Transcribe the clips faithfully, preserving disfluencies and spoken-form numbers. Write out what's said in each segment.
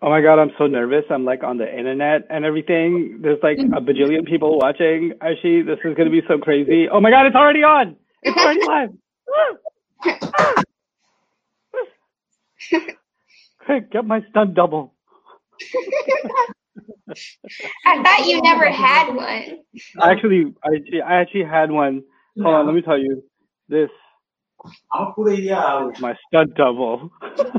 Oh my God, I'm so nervous. I'm like on the internet and everything. There's like a bajillion people watching. Aishi, this is going to be so crazy. Oh my God, it's already on. It's already live. Quick, get my stunt double. I thought you never had one. Actually, I, I actually had one. Hold on, let me tell you. This is my stunt double.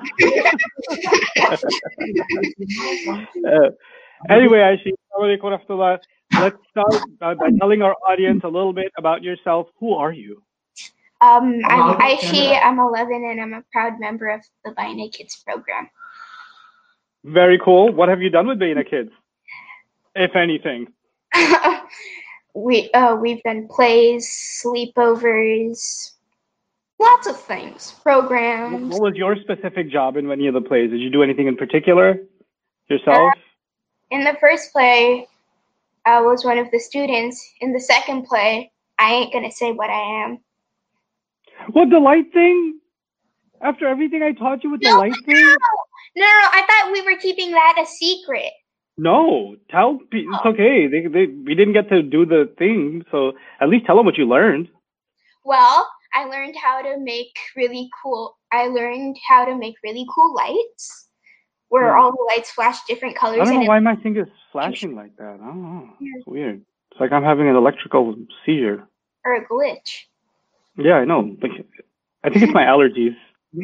uh, anyway, Aishi, let's start uh, by telling our audience a little bit about yourself. Who are you? Um, I'm Aishi, I'm eleven, and I'm a proud member of the Baina Kids program. Very cool. What have you done with Baina Kids, if anything? we, uh, we've done plays, sleepovers, lots of things, programs. What was your specific job in any of the plays? Did you do anything in particular yourself? Uh, in the first play, I was one of the students. In the second play, I ain't gonna say what I am. What, the light thing? After everything I taught you with no, the light thing? No, no, no, I thought we were keeping that a secret. No, tell people. It's okay. They, they, we didn't get to do the thing, so at least tell them what you learned. Well, I learned how to make really cool, I learned how to make really cool lights, where Hmm. all the lights flash different colors. I don't know and why my thing is flashing like that. I don't know. It's weird. It's like I'm having an electrical seizure. Or a glitch. Yeah, I know. Like, I think it's my allergies.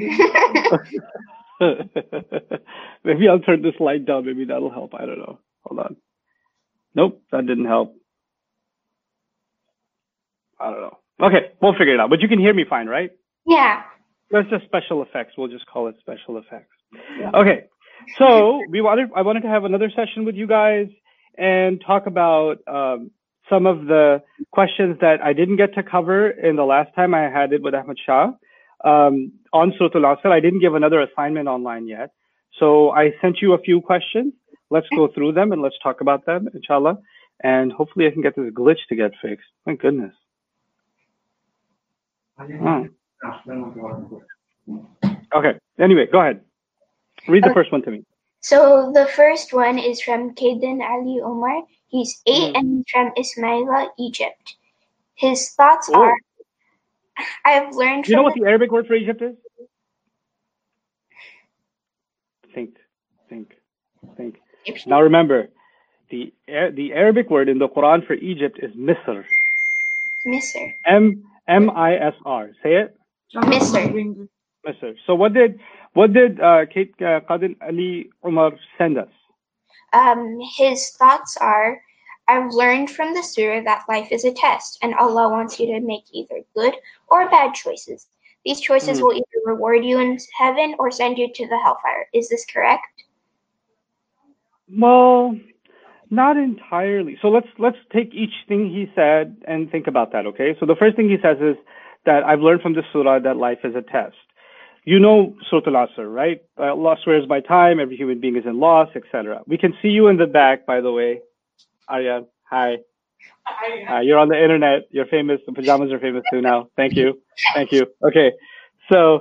Maybe I'll turn this light down. Maybe that'll help. I don't know. Hold on. Nope, that didn't help. I don't know. Okay, we'll figure it out. But you can hear me fine, right? Yeah. That's just special effects. We'll just call it special effects. Okay. So we wanted, I wanted to have another session with you guys and talk about um, some of the questions that I didn't get to cover in the last time I had it with Ahmed Shah um, on Surah Al-Asr. I didn't give another assignment online yet. So I sent you a few questions. Let's go through them and let's talk about them, inshallah. And hopefully I can get this glitch to get fixed. My goodness. Oh. Okay. Anyway, go ahead. Read the Okay. first one to me. So the first one is from Kaden Ali Omar. He's eight mm. and he's from Ismaila, Egypt. His thoughts oh. are, I've learned You from know what the Arabic word for Egypt is? Think, think, think. Now remember, the the Arabic word in the Quran for Egypt is Misr. Misr. M M I S R. Say it. Misr. Misr. So what did what did uh, Kate uh, Qadir Ali Umar send us? Um, his thoughts are, I've learned from the surah that life is a test, and Allah wants you to make either good or bad choices. These choices mm. will either reward you in heaven or send you to the hellfire. Is this correct? Well, not entirely. So let's let's take each thing he said and think about that, okay? So the first thing he says is that I've learned from this surah that life is a test. You know Surah Al-Asr, right? Allah swears by time, every human being is in loss, et cetera. We can see you in the back, by the way. Arya, hi. Hi. Uh, you're on the internet. You're famous. The pajamas are famous too now. Thank you. Thank you. Okay. So,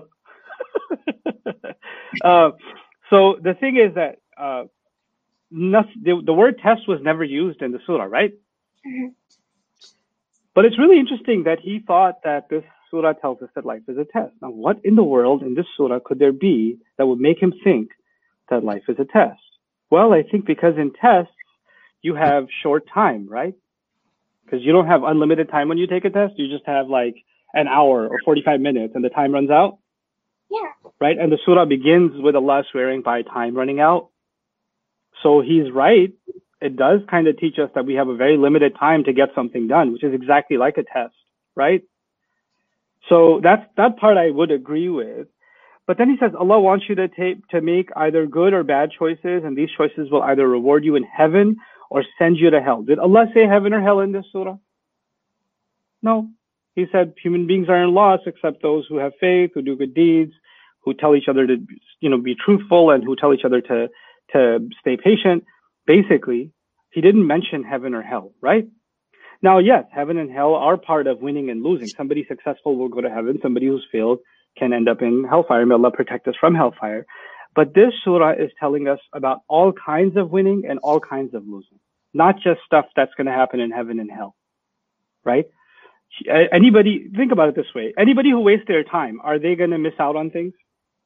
uh, so the thing is that uh, not, the, the word test was never used in the surah, right? Mm-hmm. But it's really interesting that he thought that this surah tells us that life is a test. Now, what in the world in this surah could there be that would make him think that life is a test? Well, I think because in tests, you have short time, right? Because you don't have unlimited time when you take a test. You just have like an hour or forty-five minutes and the time runs out. Yeah. Right? And the surah begins with Allah swearing by time running out. So he's right. It does kind of teach us that we have a very limited time to get something done, which is exactly like a test, right? So that's that part I would agree with. But then he says, Allah wants you to take to make either good or bad choices, and these choices will either reward you in heaven or send you to hell. Did Allah say heaven or hell in this surah? No. He said human beings are in loss except those who have faith, who do good deeds, who tell each other to, you know, be truthful, and who tell each other to to stay patient. Basically, he didn't mention heaven or hell, right? Now, yes, heaven and hell are part of winning and losing. Somebody successful will go to heaven. Somebody who's failed can end up in hellfire. May Allah protect us from hellfire. But this surah is telling us about all kinds of winning and all kinds of losing, not just stuff that's going to happen in heaven and hell, right? Anybody, think about it this way. Anybody who wastes their time, are they going to miss out on things?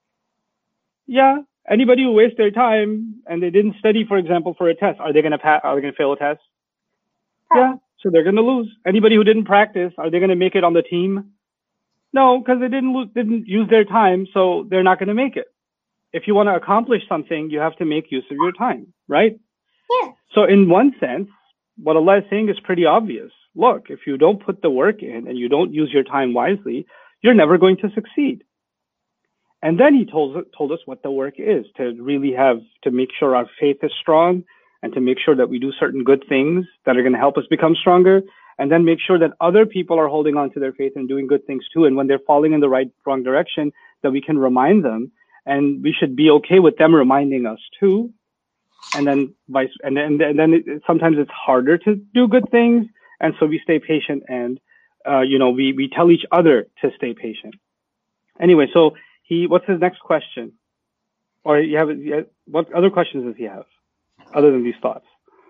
Yeah. Anybody who wastes their time and they didn't study, for example, for a test, are they going to pass? Are they going to fail a test? Yeah. So they're going to lose. Anybody who didn't practice, are they going to make it on the team? No, because they didn't lose, didn't use their time, so they're not going to make it. If you want to accomplish something, you have to make use of your time, right? Yeah. So in one sense, what Allah is saying is pretty obvious. Look, if you don't put the work in and you don't use your time wisely, you're never going to succeed. And then he told, told us what the work is, to really have, to make sure our faith is strong and to make sure that we do certain good things that are going to help us become stronger, and then make sure that other people are holding on to their faith and doing good things too. And when they're falling in the right, wrong direction, that we can remind them, and we should be okay with them reminding us too. And then vice, and then, and then it, sometimes it's harder to do good things. And so we stay patient and, uh, you know, we, we tell each other to stay patient. Anyway, so he, what's his next question? Or you have, what other questions does he have other than these thoughts?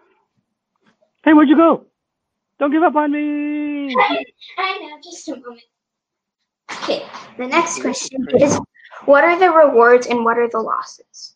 Hey, where'd you go? Don't give up on me. I know, just a moment. Okay, the next question is, what are the rewards and what are the losses?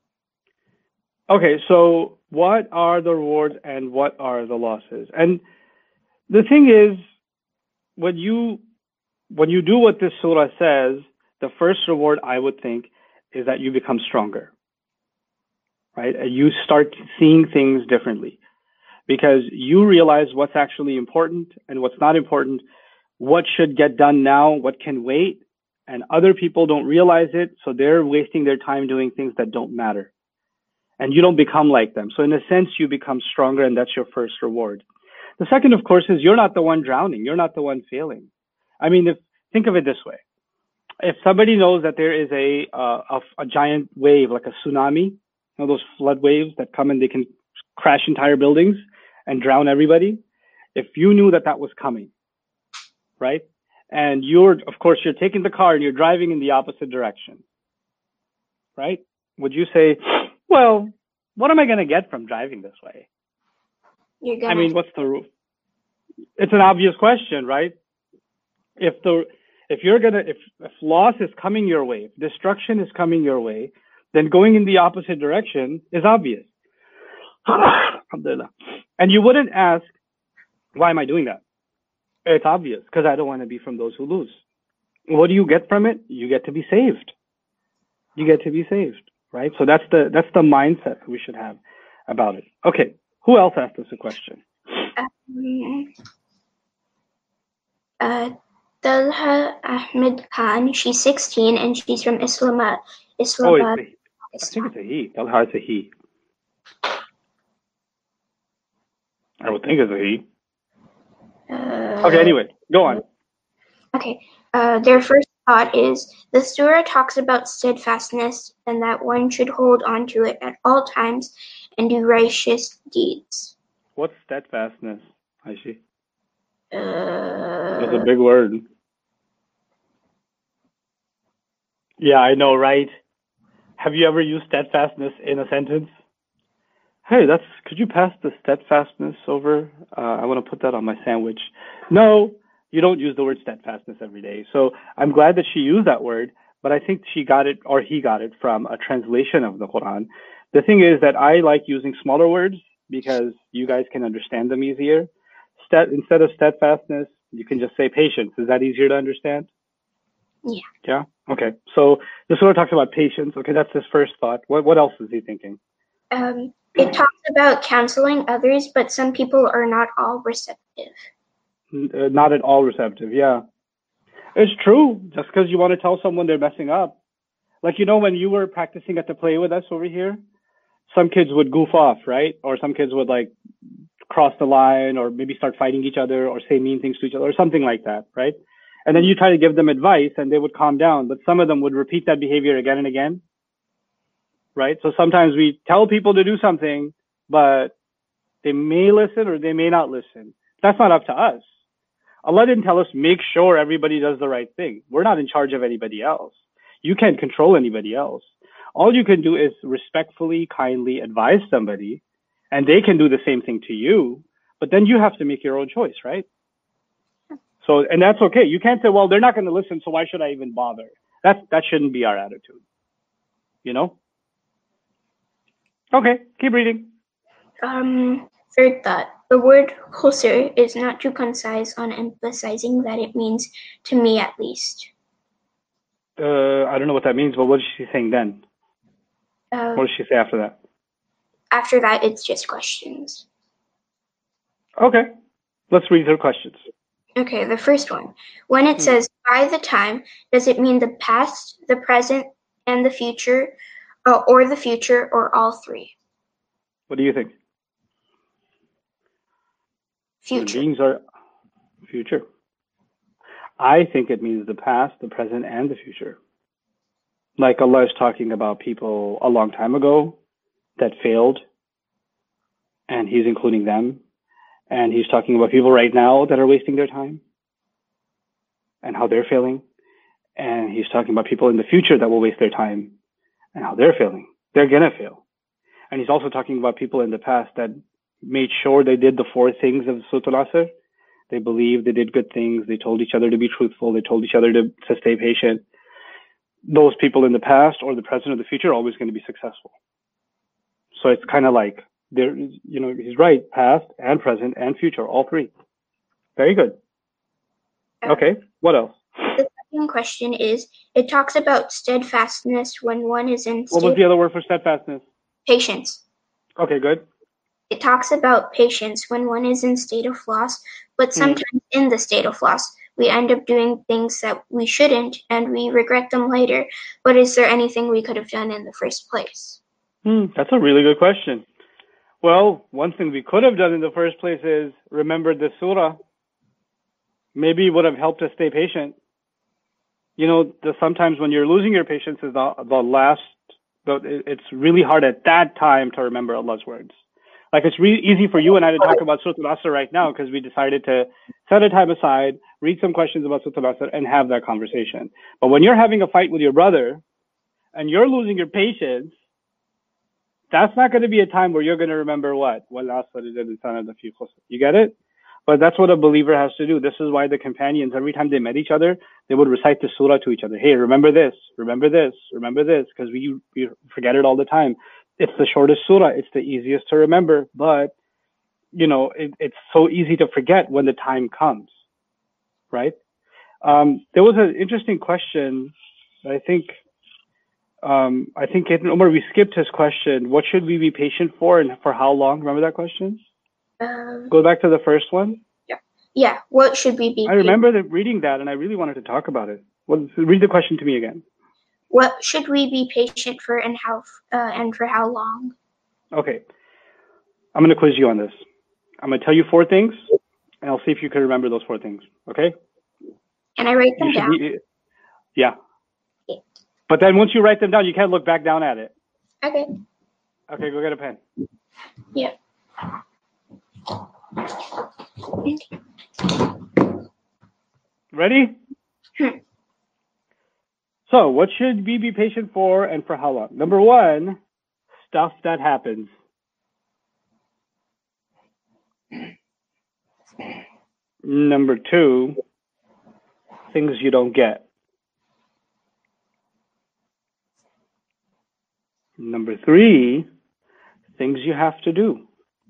Okay, so what are the rewards and what are the losses? And the thing is, when you when you do what this surah says, the first reward I would think is that you become stronger, right? And you start seeing things differently because you realize what's actually important and what's not important, what should get done now, what can wait, and other people don't realize it, so they're wasting their time doing things that don't matter. And you don't become like them. So in a sense, you become stronger, and that's your first reward. The second, of course, is you're not the one drowning. You're not the one failing. I mean, if think of it this way. If somebody knows that there is a, uh, a, a giant wave, like a tsunami, you know, those flood waves that come and they can crash entire buildings and drown everybody. If you knew that that was coming, right? And you're, of course, you're taking the car and you're driving in the opposite direction, right? Would you say, well, what am I going to get from driving this way? You're gonna... I mean, what's the rule? It's an obvious question, right? If the if you're gonna if, if loss is coming your way, if destruction is coming your way, then going in the opposite direction is obvious. Alhamdulillah. And you wouldn't ask, why am I doing that? It's obvious, because I don't want to be from those who lose. What do you get from it? You get to be saved. You get to be saved, right? So that's the that's the mindset we should have about it. Okay, who else asked us a question? Um, uh, Talha Ahmed Khan. She's sixteen and she's from Islamabad. Islamabad. Oh, it's a, I think it's a he. Talha is a he. I would think it's a he. Uh, okay, anyway, go on. Okay, uh, their first thought is, the surah talks about steadfastness and that one should hold on to it at all times and do righteous deeds. What's steadfastness, Aishi? Uh, That's a big word. Yeah, I know, right? Have you ever used steadfastness in a sentence? Hey, that's, could you pass the steadfastness over? Uh, I want to put that on my sandwich. No, you don't use the word steadfastness every day. So I'm glad that she used that word, but I think she got it, or he got it, from a translation of the Quran. The thing is that I like using smaller words because you guys can understand them easier. Stead, instead of steadfastness, you can just say patience. Is that easier to understand? Yeah. Yeah? Okay. So the surah talks about patience. Okay, that's his first thought. What, what else is he thinking? Um, it talks about counseling others, but some people are not all receptive. Uh, not at all receptive, yeah. It's true. Just because you want to tell someone they're messing up. Like, you know, when you were practicing at the play with us over here, some kids would goof off, right? Or some kids would, like, cross the line or maybe start fighting each other or say mean things to each other or something like that, right? And then you try to give them advice and they would calm down, but some of them would repeat that behavior again and again, right? So sometimes we tell people to do something, but they may listen or they may not listen. That's not up to us. Allah didn't tell us make sure everybody does the right thing. We're not in charge of anybody else. You can't control anybody else. All you can do is respectfully, kindly advise somebody, and they can do the same thing to you, but then you have to make your own choice, right? So, and that's okay. You can't say, well, they're not going to listen, so why should I even bother? That, that shouldn't be our attitude, you know? Okay, keep reading. Um, third thought. The word khusr is not too concise on emphasizing that it means, to me at least. Uh, I don't know what that means, but what is she saying then? Uh, What does she say after that? After that, it's just questions. Okay, let's read her questions. Okay, the first one. When it Hmm. says by the time, does it mean the past, the present, and the future, uh, or the future, or all three? What do you think? Future. Human beings are future. I think it means the past, the present, and the future. Like Allah is talking about people a long time ago that failed, and He's including them. And He's talking about people right now that are wasting their time and how they're failing. And He's talking about people in the future that will waste their time and how they're failing. They're going to fail. And He's also talking about people in the past that made sure they did the four things of Surah Al-Asr. They believed, they did good things, they told each other to be truthful, they told each other to, to stay patient. Those people in the past or the present or the future are always going to be successful. So it's kind of like, there, you know, he's right, past and present and future, all three. Very good. Okay, what else? The second question is, it talks about steadfastness when one is in What was the other word for steadfastness? Patience. Okay, good. It talks about patience when one is in state of loss, but sometimes hmm. in the state of loss, we end up doing things that we shouldn't and we regret them later. But is there anything we could have done in the first place? Hmm, that's a really good question. Well, one thing we could have done in the first place is remember the surah. Maybe it would have helped us stay patient. You know, the, sometimes when you're losing your patience is the, the last, the, it's really hard at that time to remember Allah's words. Like it's really easy for you and I to talk about Surah Al-Asr right now because we decided to set a time aside, read some questions about Surah Al-Asr and have that conversation. But when you're having a fight with your brother and you're losing your patience, that's not going to be a time where you're going to remember what? You get it? But that's what a believer has to do. This is why the companions, every time they met each other, they would recite the surah to each other. Hey, remember this, remember this, remember this, because we, we forget it all the time. It's the shortest surah. It's the easiest to remember, but you know, it, it's so easy to forget when the time comes, right? Um, there was an interesting question. I think, um, I think Umar, we skipped his question. What should we be patient for and for how long? Remember that question? Um, Go back to the first one. Yeah. Yeah. What should we be? I remember that reading that, and I really wanted to talk about it. Well, read the question to me again. What should we be patient for, and how, uh, and for how long? Okay, I'm going to quiz you on this. I'm going to tell you four things, and I'll see if you can remember those four things. Okay? Can I write them down? Be, yeah. Okay. But then once you write them down, you can't look back down at it. Okay. Okay, go get a pen. Yeah. Ready? Hmm. So, what should we be patient for and for how long? Number one, stuff that happens. Number two, things you don't get. Number three, things you have to do.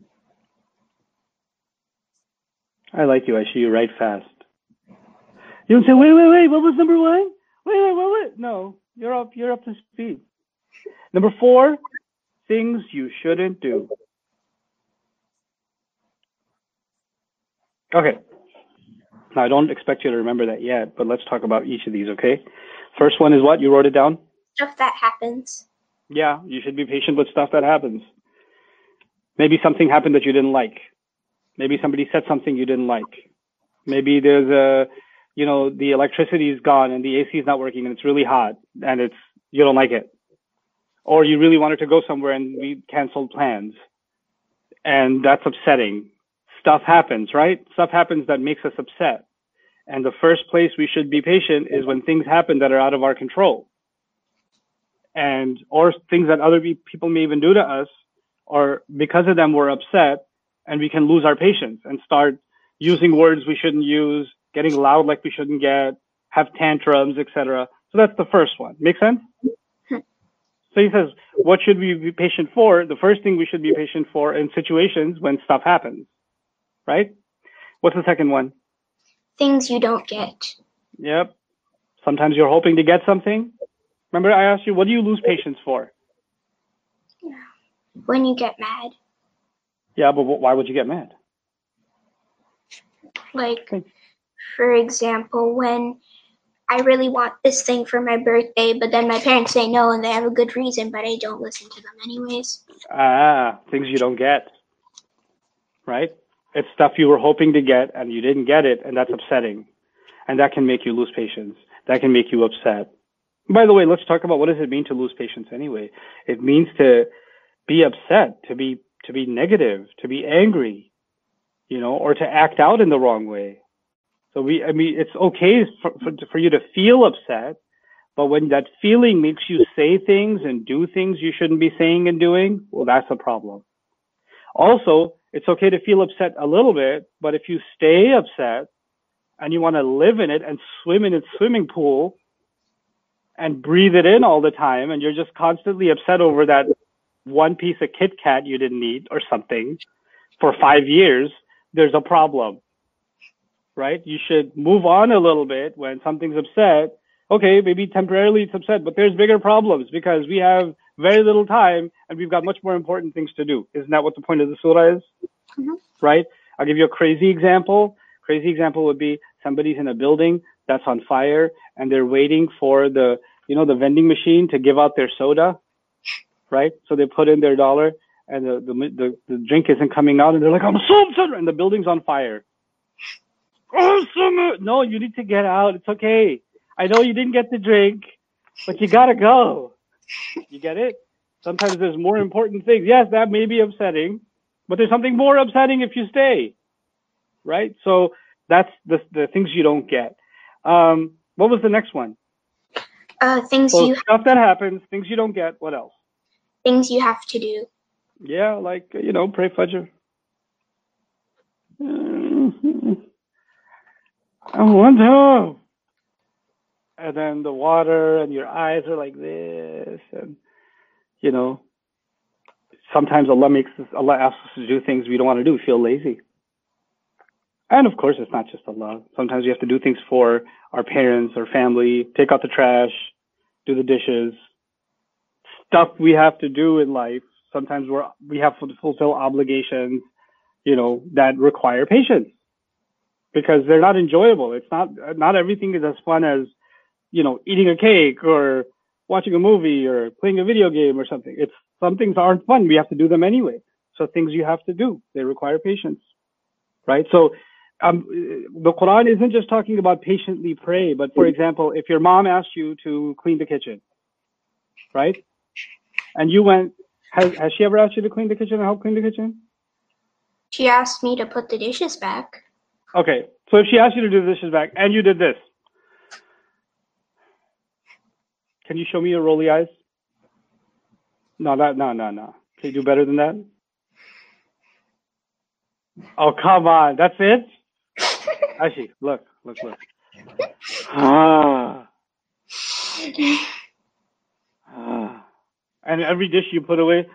I like you, I see you write fast. You don't say, wait, wait, wait, what was number one? Wait, wait, wait, wait. No, you're up, you're up to speed. Number four, things you shouldn't do. Okay. Now, I don't expect you to remember that yet, but let's talk about each of these, okay? First one is what? You wrote it down? Stuff that happens. Yeah, you should be patient with stuff that happens. Maybe something happened that you didn't like. Maybe somebody said something you didn't like. Maybe there's a, you know, the electricity is gone and the A C is not working and it's really hot and it's, you don't like it. Or you really wanted to go somewhere and we canceled plans. And that's upsetting. Stuff happens, right? Stuff happens that makes us upset. And the first place we should be patient is when things happen that are out of our control. and or things that other people may even do to us, or because of them we're upset, and we can lose our patience and start using words we shouldn't use, getting loud like we shouldn't get, have tantrums, et cetera. So that's the first one. Make sense? So he says, what should we be patient for? The first thing we should be patient for in situations when stuff happens, right? What's the second one? Things you don't get. Yep. Sometimes you're hoping to get something. Remember I asked you, what do you lose patience for? When you get mad. Yeah, but why would you get mad? Like, for example, when I really want this thing for my birthday, but then my parents say no and they have a good reason, but I don't listen to them anyways. Ah, things you don't get, right? It's stuff you were hoping to get and you didn't get it, and that's upsetting. And that can make you lose patience. That can make you upset. By the way, let's talk about what does it mean to lose patience anyway. It means to be upset, to be to be negative, to be angry, you know, or to act out in the wrong way. So we, I mean, it's okay for, for, for you to feel upset, but when that feeling makes you say things and do things you shouldn't be saying and doing, well, that's a problem. Also, it's okay to feel upset a little bit, but if you stay upset and you want to live in it and swim in its swimming pool and breathe it in all the time, and you're just constantly upset over that one piece of Kit Kat you didn't eat or something for five years, there's a problem. Right? You should move on a little bit when something's upset. Okay, maybe temporarily it's upset, but there's bigger problems because we have very little time and we've got much more important things to do. Isn't that what the point of the surah is? Mm-hmm. Right? I'll give you a crazy example. Crazy example would be somebody's in a building that's on fire and they're waiting for the, you know, the vending machine to give out their soda. Right? So they put in their dollar and the, the, the, the drink isn't coming out and they're like, I'm so upset, and the building's on fire. Oh, no, you need to get out. It's okay. I know you didn't get the drink, but you gotta go. You get it? Sometimes there's more important things. Yes, that may be upsetting, but there's something more upsetting if you stay. Right? So that's the the things you don't get. Um, what was the next one? Uh, things so you stuff that happens, things you don't get. What else? Things you have to do. Yeah, like, you know, pray Fajr. I want to. And then the water and your eyes are like this, and you know, sometimes Allah makes us, Allah asks us to do things we don't want to do, feel lazy. And of course, it's not just Allah. Sometimes we have to do things for our parents or family, take out the trash, do the dishes, stuff we have to do in life. Sometimes we're we have to fulfill obligations, you know, that require patience because they're not enjoyable. It's not not everything is as fun as, you know, eating a cake or watching a movie or playing a video game or something. It's some things aren't fun. We have to do them anyway. So things you have to do, they require patience, right? So um, the Quran isn't just talking about patiently pray, but for example, if your mom asked you to clean the kitchen, right? And you went, has, has she ever asked you to clean the kitchen and help clean the kitchen? She asked me to put the dishes back. Okay. So if she asked you to do the dishes back and you did this, can you show me your rolly eyes? No, that, no, no, no. Can you do better than that? Oh, come on. That's it? Actually, look, look, look. Ah. Ah. And every dish you put away.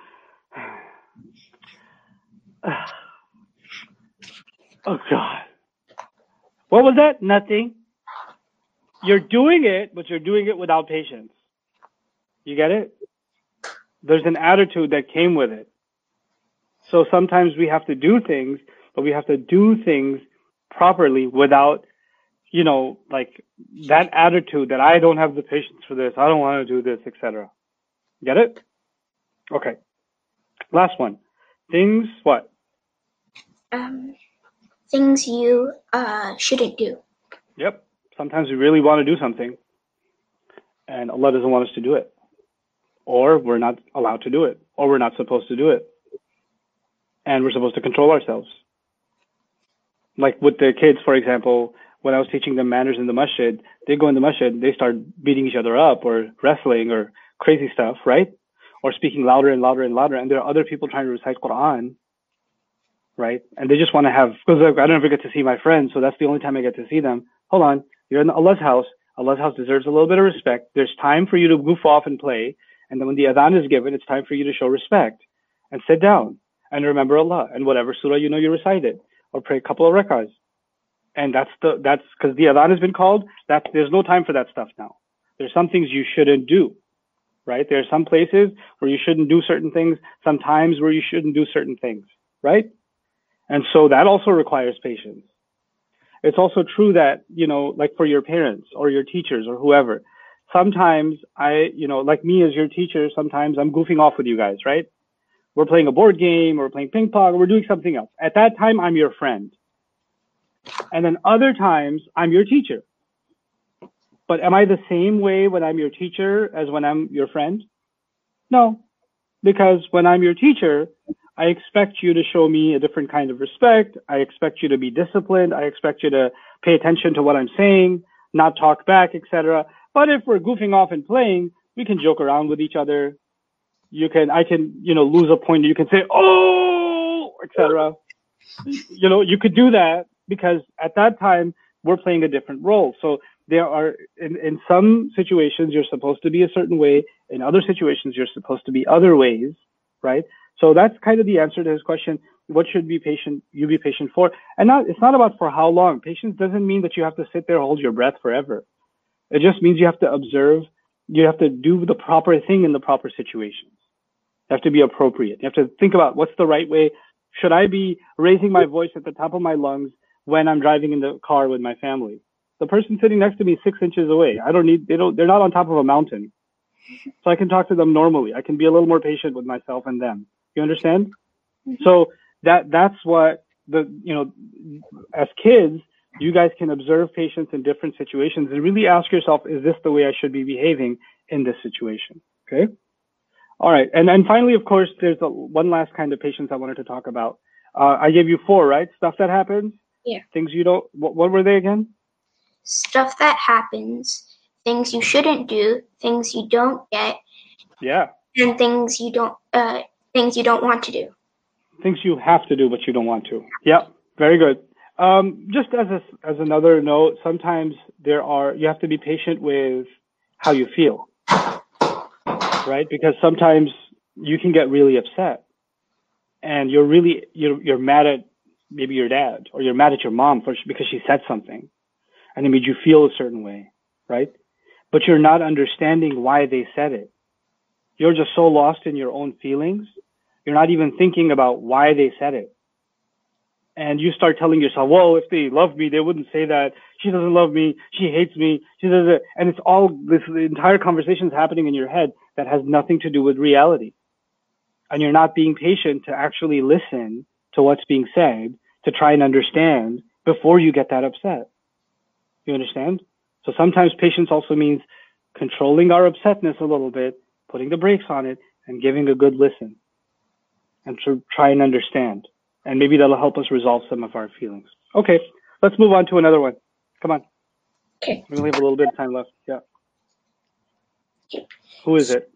Oh, God. What was that? Nothing. You're doing it, but you're doing it without patience. You get it? There's an attitude that came with it. So sometimes we have to do things, but we have to do things properly without, you know, like that attitude that I don't have the patience for this, I don't want to do this, et cetera. Get it? Okay. Last one. Things what? Um, things you uh shouldn't do. Yep. Sometimes we really want to do something, and Allah doesn't want us to do it. Or we're not allowed to do it. Or we're not supposed to do it. And we're supposed to control ourselves. Like with the kids, for example, when I was teaching them manners in the masjid, they go in the masjid, they start beating each other up or wrestling or crazy stuff, right? Or speaking louder and louder and louder. And there are other people trying to recite Quran, right? And they just want to have, because I don't ever get to see my friends, so that's the only time I get to see them. Hold on, you're in Allah's house. Allah's house deserves a little bit of respect. There's time for you to goof off and play. And then when the adhan is given, it's time for you to show respect and sit down and remember Allah and whatever surah you know you recite it, or pray a couple of rakahs. And that's the, that's because the adhan has been called. That's, there's no time for that stuff now. There's some things you shouldn't do, right? There are some places where you shouldn't do certain things, some times where you shouldn't do certain things, right? And so that also requires patience. It's also true that, you know, like for your parents or your teachers or whoever, sometimes I, you know, like me as your teacher, sometimes I'm goofing off with you guys, right? We're playing a board game or we're playing ping pong or we're doing something else. At that time, I'm your friend. And then other times, I'm your teacher. But am I the same way when I'm your teacher as when I'm your friend? No, because when I'm your teacher, I expect you to show me a different kind of respect. I expect you to be disciplined. I expect you to pay attention to what I'm saying, not talk back, et cetera. But if we're goofing off and playing, we can joke around with each other. You can, I can, you know, lose a point. You can say, oh, et cetera. You know, you could do that because at that time we're playing a different role. So there are, in, in some situations, you're supposed to be a certain way. In other situations, you're supposed to be other ways, right? So that's kind of the answer to his question. What should be patient, you be patient for? And not, it's not about for how long. Patience doesn't mean that you have to sit there, hold your breath forever. It just means you have to observe. You have to do the proper thing in the proper situations. You have to be appropriate. You have to think about what's the right way. Should I be raising my voice at the top of my lungs when I'm driving in the car with my family? The person sitting next to me is six inches away. I don't need, they don't, they're not on top of a mountain. So I can talk to them normally. I can be a little more patient with myself and them. You understand? Mm-hmm. So that, that's what the, you know, as kids, you guys can observe patience in different situations and really ask yourself, is this the way I should be behaving in this situation? Okay. All right. And then finally, of course, there's a, one last kind of patience I wanted to talk about. Uh, I gave you four, right? Stuff that happens. Yeah. Things you don't, what, what were they again? Stuff that happens, things you shouldn't do, things you don't get. Yeah. And things you don't, uh, things you don't want to do. Things you have to do, but you don't want to. Yeah. Very good. Um, just as a, as another note, sometimes there are, you have to be patient with how you feel, right? Because sometimes you can get really upset and you're really, you're, you're mad at maybe your dad or you're mad at your mom for, because she said something and it made you feel a certain way, right? But you're not understanding why they said it. You're just so lost in your own feelings. You're not even thinking about why they said it. And you start telling yourself, well, if they love me, they wouldn't say that. She doesn't love me. She hates me. She does it. And it's all, this the entire conversation is happening in your head that has nothing to do with reality. And you're not being patient to actually listen to what's being said, to try and understand before you get that upset. You understand? So sometimes patience also means controlling our upsetness a little bit, putting the brakes on it, and giving a good listen. And to try and understand. And maybe that'll help us resolve some of our feelings. Okay, let's move on to another one. Come on. Okay. We only have a little bit of time left. Yeah. Okay. Who is it?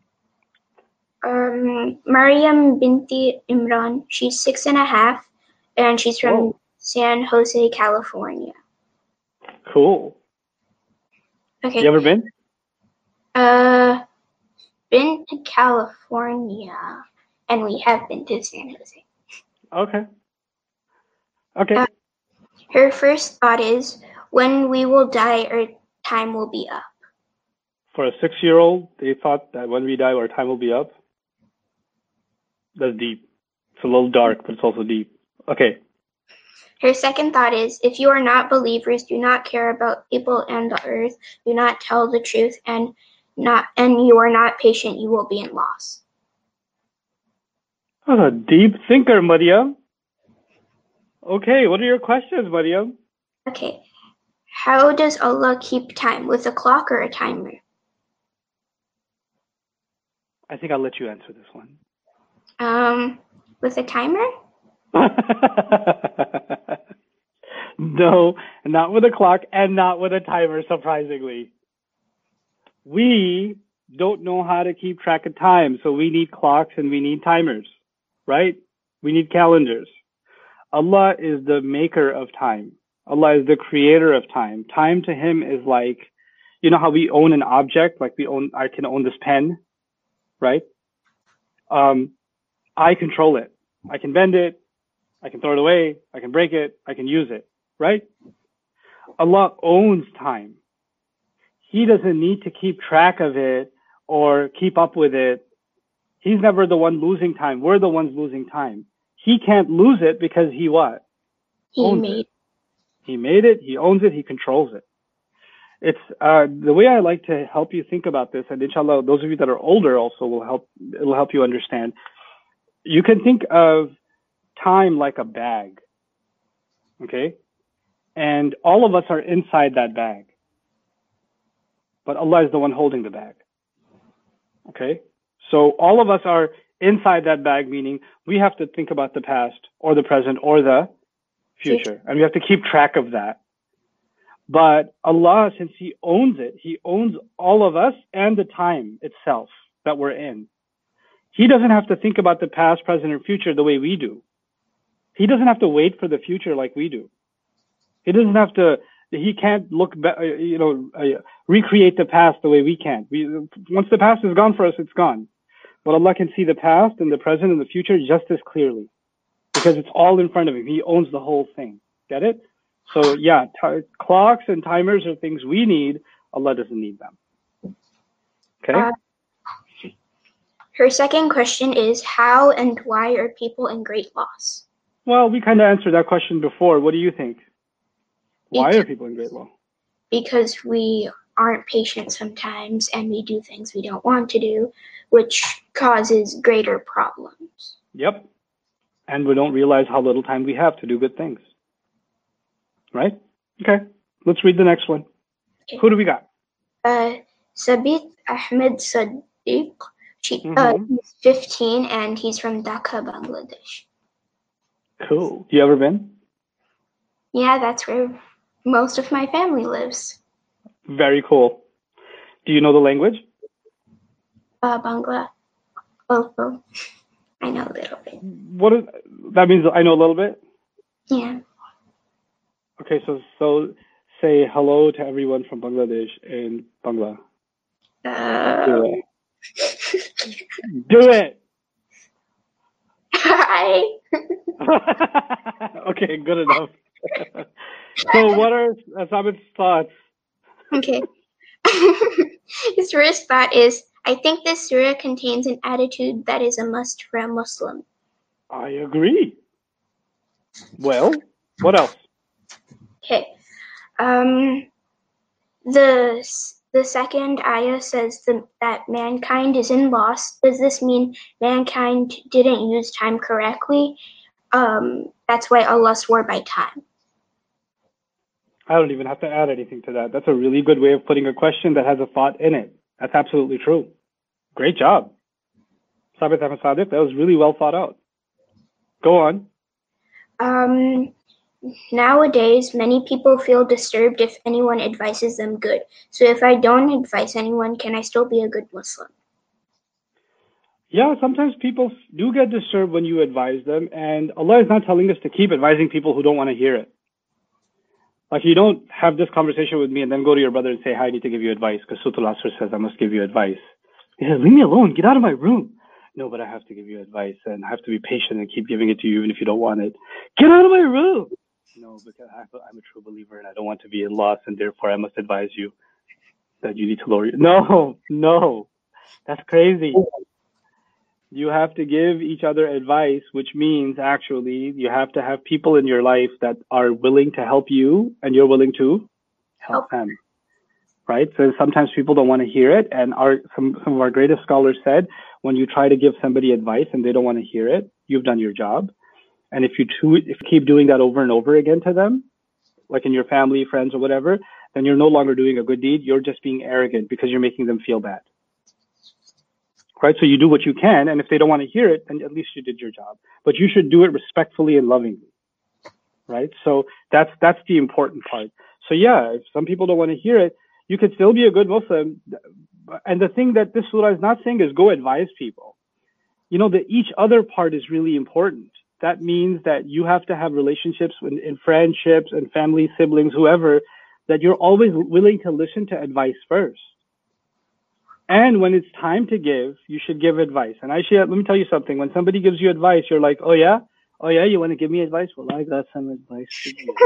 Um, Mariam Binti Imran. She's six and a half, and she's from Whoa. San Jose, California. Cool. Okay. You ever been? Uh, been to California, and we have been to San Jose. Okay. Okay. Uh, her first thought is, when we will die, our time will be up. For a six-year-old, they thought that when we die, our time will be up. That's deep. It's a little dark, but it's also deep. Okay. Her second thought is, if you are not believers, do not care about people and the earth, do not tell the truth, and not and you are not patient, you will be in loss. That's a deep thinker, Mariam. Okay, what are your questions, Mariam? Okay. How does Allah keep time? With a clock or a timer? I think I'll let you answer this one. Um, with a timer? No, not with a clock and not with a timer, surprisingly. We don't know how to keep track of time. So we need clocks and we need timers, right? We need calendars. Allah is the maker of time. Allah is the creator of time. Time to him is like, you know how we own an object, like we own, I can own this pen, right? Um, I control it. I can bend it. I can throw it away. I can break it. I can use it, right? Allah owns time. He doesn't need to keep track of it or keep up with it. He's never the one losing time. We're the ones losing time. He can't lose it because he what? He owns made it. He made it. He owns it. He controls it. It's uh, the way I like to help you think about this, and inshallah, those of you that are older also will help. It'll help you understand. You can think of time like a bag, okay? And all of us are inside that bag, but Allah is the one holding the bag, okay? So all of us are inside that bag, meaning we have to think about the past or the present or the future, and we have to keep track of that. But Allah, since he owns it, he owns all of us and the time itself that we're in. He doesn't have to think about the past, present, and future the way we do. He doesn't have to wait for the future like we do. He doesn't have to, he can't look back, you know, uh, recreate the past the way we can. We, once the past is gone for us, it's gone. But Allah can see the past and the present and the future just as clearly because it's all in front of him. He owns the whole thing. Get it? So yeah, t- clocks and timers are things we need. Allah doesn't need them. Okay? Uh, her second question is, how and why are people in great loss? Well, we kind of answered that question before. What do you think? Why Because, are people in great loss? Because we aren't patient sometimes and we do things we don't want to do, which causes greater problems. Yep. And we don't realize how little time we have to do good things. Right? Okay. Let's read the next one. Okay. Who do we got? Uh, Sabit Ahmed Sadiq. She, mm-hmm. uh, he's fifteen and he's from Dhaka, Bangladesh. Cool. You ever been? Yeah, that's where most of my family lives. Very cool. Do you know the language? Uh, Bangla. Oh, oh, I know a little bit. What is that? Means I know a little bit? Yeah. Okay, so so say hello to everyone from Bangladesh in Bangla. Uh, Do it. Do it. Hi. Okay, good enough. So what are Samit's thoughts? Okay. His first thought is, I think this surah contains an attitude that is a must for a Muslim. I agree. Well, what else? Okay. Um, the the second ayah says the, that mankind is in loss. Does this mean mankind didn't use time correctly? Um, that's why Allah swore by time. I don't even have to add anything to that. That's a really good way of putting a question that has a thought in it. That's absolutely true. Great job. Sabit Ahmed Sadiq, that was really well thought out. Go on. Um, nowadays, many people feel disturbed if anyone advises them good. So if I don't advise anyone, can I still be a good Muslim? Yeah, sometimes people do get disturbed when you advise them, and Allah is not telling us to keep advising people who don't want to hear it. Like, you don't have this conversation with me and then go to your brother and say, hi, I need to give you advice because Sutul Asr says I must give you advice. Yeah, leave me alone. Get out of my room. No, but I have to give you advice and I have to be patient and keep giving it to you even if you don't want it. Get out of my room. No, because I'm a true believer and I don't want to be in loss and therefore I must advise you that you need to lower your... No, no. That's crazy. You have to give each other advice, which means actually you have to have people in your life that are willing to help you and you're willing to help them, right? So sometimes people don't want to hear it. And our some, some of our greatest scholars said, when you try to give somebody advice and they don't want to hear it, you've done your job. And if you, to, if you keep doing that over and over again to them, like in your family, friends, or whatever, then you're no longer doing a good deed. You're just being arrogant because you're making them feel bad. Right? So you do what you can, and if they don't want to hear it, then at least you did your job. But you should do it respectfully and lovingly. Right? So that's that's the important part. So yeah, if some people don't want to hear it, you could still be a good Muslim, and the thing that this surah is not saying is go advise people. You know, the each other part is really important. That means that you have to have relationships in, in friendships and family, siblings, whoever, that you're always willing to listen to advice first. And when it's time to give, you should give advice. And Aisha, let me tell you something. When somebody gives you advice, you're like, oh yeah? Oh yeah, you want to give me advice? Well, I got some advice for you.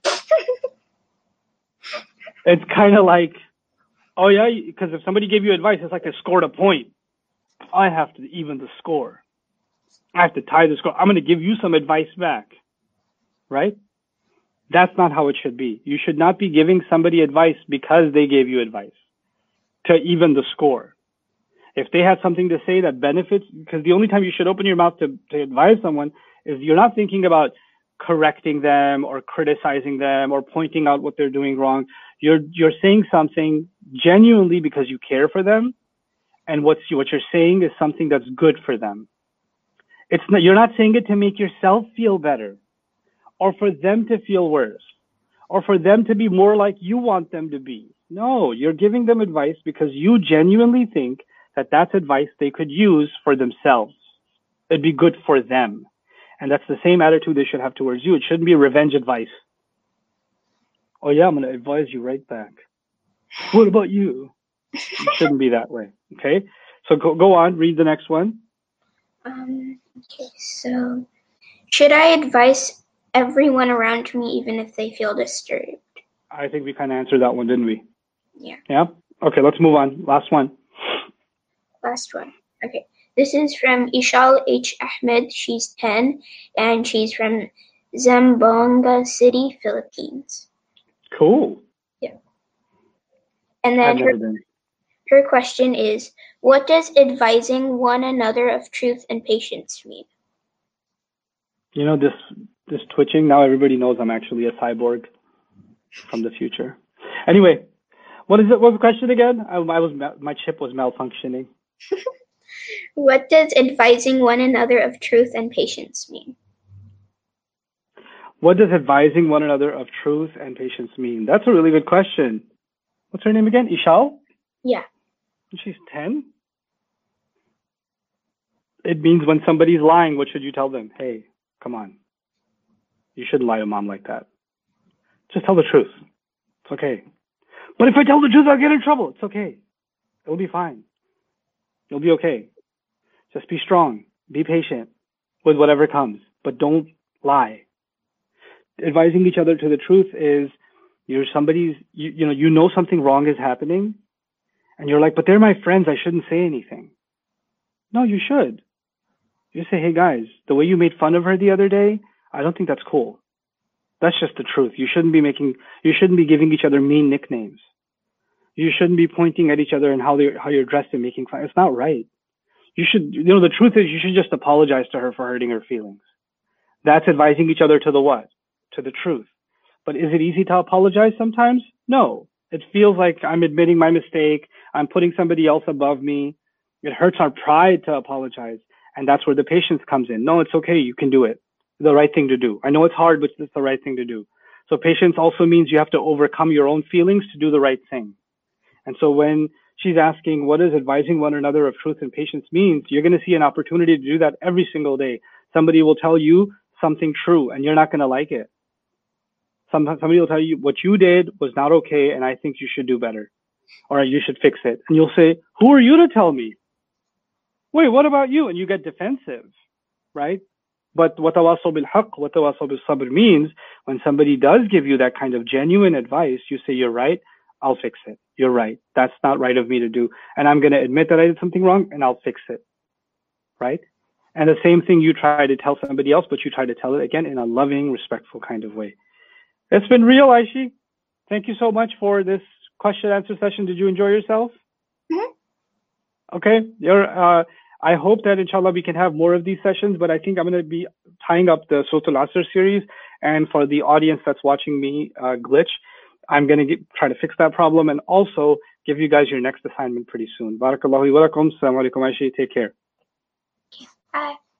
It's kind of like, oh yeah, because if somebody gave you advice, it's like they scored a point. I have to even the score. I have to tie the score. I'm going to give you some advice back, right? That's not how it should be. You should not be giving somebody advice because they gave you advice to even the score. If they had something to say that benefits, because the only time you should open your mouth to, to advise someone is you're not thinking about correcting them or criticizing them or pointing out what they're doing wrong. You're you're saying something genuinely because you care for them, and what's what you're saying is something that's good for them. It's not, you're not saying it to make yourself feel better, or for them to feel worse, or for them to be more like you want them to be. No, you're giving them advice because you genuinely think that that's advice they could use for themselves. It'd be good for them. And that's the same attitude they should have towards you. It shouldn't be revenge advice. Oh yeah, I'm going to advise you right back. What about you? It shouldn't be that way. Okay? So go, go on, read the next one. Um, okay, so should I advise everyone around me even if they feel disturbed? I think we kind of answered that one, didn't we? Yeah. Yeah? Okay, let's move on. Last one. Last one. Okay. This is from Ishal H. Ahmed. She's ten, and she's from Zamboanga City, Philippines. Cool. Yeah. And then I've never her, been. her question is, what does advising one another of truth and patience mean? You know, this this twitching, now everybody knows I'm actually a cyborg from the future. Anyway, what is it? What's the question again? I, I was my chip was malfunctioning. What does advising one another of truth and patience mean? What does advising one another of truth and patience mean? That's a really good question. What's her name again? Ishal? Yeah. She's ten? It means when somebody's lying, what should you tell them? Hey, come on. You shouldn't lie to mom like that. Just tell the truth. It's okay. But if I tell the truth, I'll get in trouble. It's okay. It'll be fine. You'll be okay. Just be strong. Be patient with whatever comes. But don't lie. Advising each other to the truth is you're somebody's, you, you know, you know something wrong is happening. And you're like, but they're my friends. I shouldn't say anything. No, you should. You say, hey guys, the way you made fun of her the other day, I don't think that's cool. That's just the truth. You shouldn't be making, you shouldn't be giving each other mean nicknames. You shouldn't be pointing at each other and how they how you're dressed and making fun. It's not right. You should, you know, the truth is you should just apologize to her for hurting her feelings. That's advising each other to the what? To the truth. But is it easy to apologize sometimes? No. It feels like I'm admitting my mistake. I'm putting somebody else above me. It hurts our pride to apologize. And that's where the patience comes in. No, it's okay. You can do it. The right thing to do. I know it's hard, but it's the right thing to do. So patience also means you have to overcome your own feelings to do the right thing. And so when she's asking, what does advising one another of truth and patience means? You're going to see an opportunity to do that every single day. Somebody will tell you something true and you're not going to like it. Some, somebody will tell you what you did was not okay and I think you should do better or you should fix it. And you'll say, who are you to tell me? Wait, what about you? And you get defensive, right? But وَتَوَاصَوْا بِالْحَقِّ وَتَوَاصَوْا بِالصَّبْرِ means when somebody does give you that kind of genuine advice, you say, you're right, I'll fix it. You're right. That's not right of me to do. And I'm going to admit that I did something wrong and I'll fix it, right? And the same thing you try to tell somebody else, but you try to tell it again in a loving, respectful kind of way. It's been real, Aishi. Thank you so much for this question answer session. Did you enjoy yourself? Mm-hmm. Okay. You're, uh, I hope that inshallah we can have more of these sessions, but I think I'm going to be tying up the Surah Al-Asr series. And for the audience that's watching me uh, glitch, I'm going to try to fix that problem and also give you guys your next assignment pretty soon. Barakallahu wa lakum. Assalamu alaikum, Aishi. Take care. Bye.